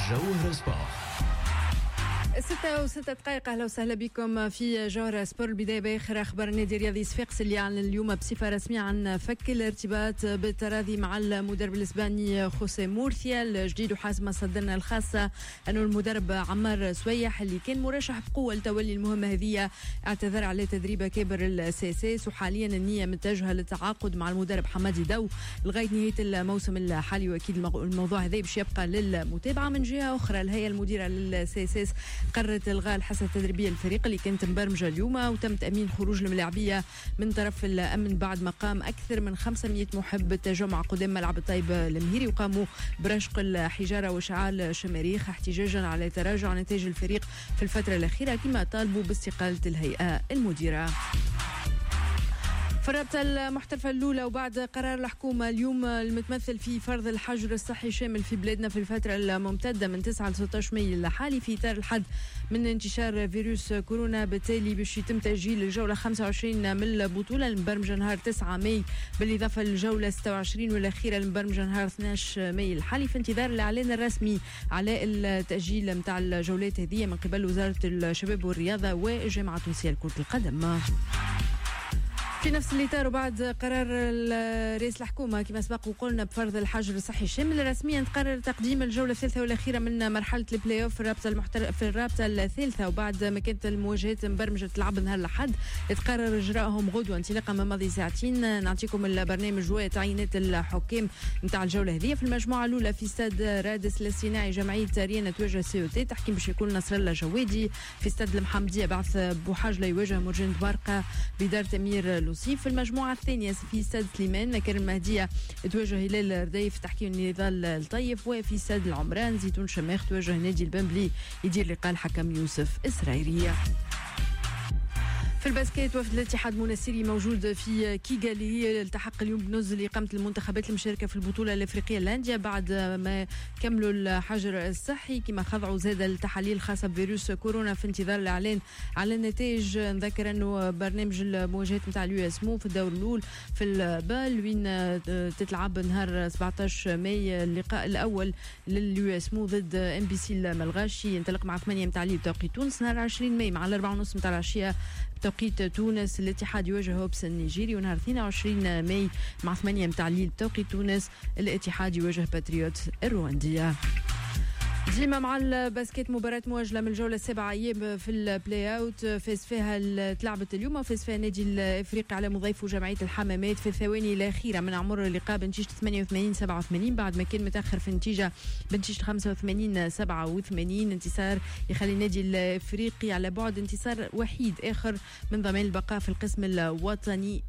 جوهر سبورت. 6:06 أهلا وسهلا بكم في جوهر سبورت. البداية بآخر أخبار النادي الرياضي صفاقس اللي أعلن اليوم بصفة رسمية عن فك الارتباط بالتراضي مع المدرب الإسباني خوسيه مورثيا الجديد. وحسب مصادرنا الخاصة أنه المدرب عمار سويح اللي كان مرشح بقوة لتولي المهمة هذه اعتذر على تدريب كبر السيساس، وحاليا النية متجهة للتعاقد مع المدرب حمادي دو لغاية نهاية الموسم الحالي. وأكيد الموضوع هذا باش يبقى للمتابعة. من جهة أخرى الهيئة المديرة للسيساس قررت إلغاء الحصة التدريبية الفريق اللي كانت مبرمجة اليوم، وتم تأمين خروج الملاعبية من طرف الأمن بعد ما قام أكثر من 500 محب بالتجمع قدام ملعب الطيب المهيري، وقاموا برشق الحجارة وإشعال شماريخ احتجاجا على تراجع نتائج الفريق في الفترة الأخيرة، كما طالبوا باستقالة الهيئة المديرة. في الرابطة المحترفة الأولى وبعد قرار الحكومة اليوم المتمثل في فرض الحجر الصحي شامل في بلادنا في الفترة الممتدة من 9 ل 16 ماي الحالي في إطار الحد من انتشار فيروس كورونا، بالتالي باش يتم تأجيل الجولة 25 من البطولة المبرمجة نهار 9 ماي بالإضافة للجولة 26 والأخيرة المبرمجة نهار 12 ماي الحالي، في انتظار الإعلان الرسمي على التأجيل متاع الجولات هذه من قبل وزارة الشباب والرياضة والجامعة التونسية لكرة القدم. في نفس الإطار وبعد قرار رئيس الحكومة كما سبق وقلنا بفرض الحجر الصحي الشامل، رسميا تقرر تقديم الجولة الثالثة والأخيرة من مرحلة البلاي أوف في الرابطة الثالثة، وبعد ما كانت المواجهات مبرمجة تلعب نهار الأحد تقرر إجراءهم غدوة انطلاقا من ماضي ساعتين. نعطيكم البرنامج وتعيينات الحكام نتاع الجولة هذه. في المجموعة الأولى في استاد رادس الاصطناعي جمعية ريانا تواجه سيوتي، تحكيم باش يكون نصر الله جوادي. في استاد المحمدية بعث بوحاجلة يواجه مرجان دبارقة بدار تمير لوسي. في المجموعة الثانية في استاد سليمان مكان المهدية تواجه هلال الرديف تحكيم نضال الطيف. وفي استاد العمران زيتون شماخ تواجه نادي البنبلي يدير لقاء الحكم يوسف إسرائيلية. في الباسكيت وفد الاتحاد المنستيري موجود في كيغالي التحق اليوم بنص لإقامة المنتخبات المشاركة في البطولة الأفريقية للاندية بعد ما كملوا الحجر الصحي، كما خضعوا زاد التحاليل الخاصة بفيروس كورونا في انتظار الإعلان على النتائج. نذكر أنه برنامج المواجهات نتاع اليو اس مو في الدور الأول في البال وين تتلعب نهار 17 ماي اللقاء الأول لليو اس مو ضد ام بي سي الملغاشي، ينطلق مع 8 متاع الليل بتوقيت تونس، نهار 20 ماي مع 4:30 متاع العشية بتوقيت تونس الاتحاد يواجه هوبس النيجيري، ونهار 22 ماي مع 8 متاع الليل بتوقيت تونس الاتحاد يواجه باتريوت الرواندية. ديما مع الباسكيت مباراة مواجهة من الجولة 7 أيام في البلاي أوت فاز فيها تلعبت اليوم وفاز فيها النادي الإفريقي على مضيفه جمعية الحمامات في الثواني الأخيرة من عمر اللقاء بنتيجة 88-87 بعد ما كان متأخر في النتيجة بنتيجة 85-87. انتصار يخلي النادي الإفريقي على بعد انتصار وحيد آخر من ضمان البقاء في القسم الوطني.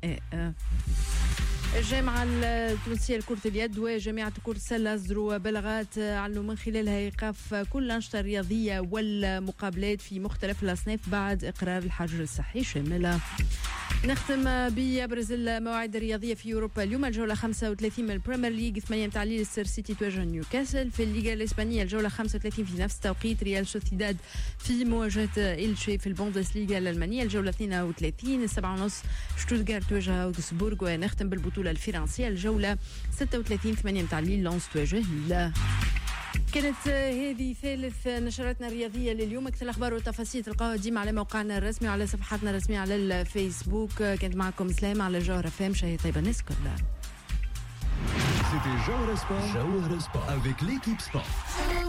الجامعة التونسية لكرة اليد وجامعة كرة السلة أصدروا بلاغات أعلنوا من خلالها إيقاف كل الأنشطة الرياضية والمقابلات في مختلف الأصناف بعد إقرار الحجر الصحي شامل. نختم بأبرز المواعيد الرياضية في أوروبا اليوم. الجولة 35 من البريمير ليج 8 متاع الليل ستير سيتي تواجه نيوكاسل. في الليغا الإسبانية الجولة 35 في نفس التوقيت ريال سوسيداد في مواجهة إلشي. في البوندسليغا الألمانية الجولة 32 7:30 شتوتغارت تواجه أوغسبورغ. ونختم بالبطولة الفرنسية الجولة 36 8 متاع الليل لانس تواجه ليل. كانت هذه ثالث نشراتنا الرياضية لليوم. أكثر الأخبار والتفاصيل تلقاها ديما على موقعنا الرسمي وعلى صفحاتنا الرسمية على الفيسبوك. كانت معكم سلام على جوهر فام. شهية طيبة الناس كلها. C'était Jauhar Sport avec l'équipe sport.